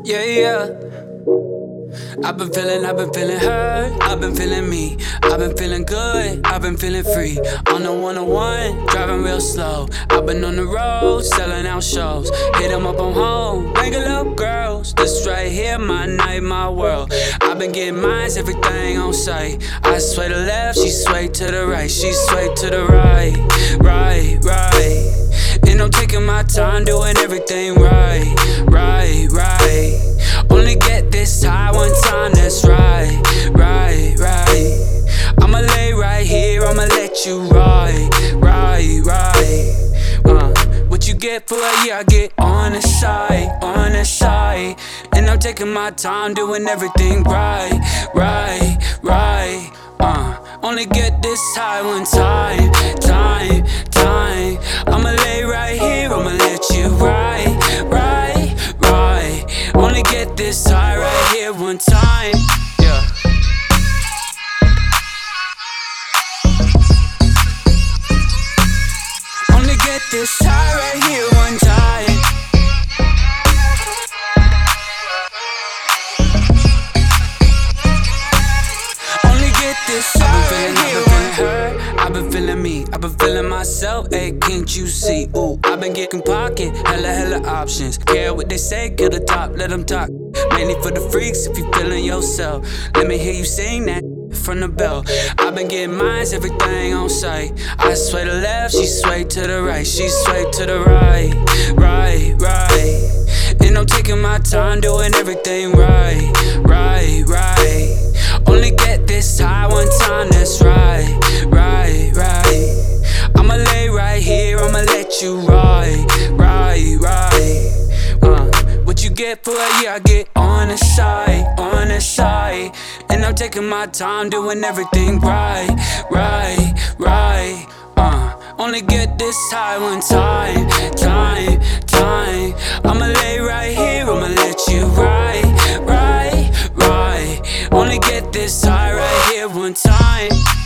Yeah, yeah. I've been feeling hurt. I've been feeling me. I've been feeling good. I've been feeling free. On the 101, driving real slow. I've been on the road, selling out shows. Hit 'em up on home, banging up girls. This right here, my night, my world. I've been getting mines, everything on sight. I sway to the left, she sway to the right. She sway to the right, right, right. And I'm taking my time, doing everything right, right, right. Only get this high one time, that's right, right, right. I'ma lay right here, I'ma let you ride, right, right. What you get for a year, I get on the side, on the side. And I'm taking my time, doing everything right, right, right. Only get this high one time, time, time. I'ma lay right here, I'ma let you ride, right, right. Only get this high right here one time, yeah. Only get this high right here one time. Only get this high right here one time. I've been feeling me, I've been feeling myself, ayy, can't you see? Ooh, I've been getting pocket, hella options. Care what they say, kill the top, let them talk. Mainly for the freaks, if you feeling yourself. Let me hear you sing that from the bell. I've been getting mines, everything on sight. I sway to the left, she sway to the right. She sway to the right, right, right. And I'm taking my time, doing everything right, right, right. Only get this high one time, that's right, right, right. I'ma lay right here, I'ma let you ride, right, right. What you get for a year, I get on the side, on the side. And I'm taking my time, doing everything right, right, right. Only get this high one time, time, time. I'ma lay right here, I'ma let you ride, right, right. Only get this high right here one time.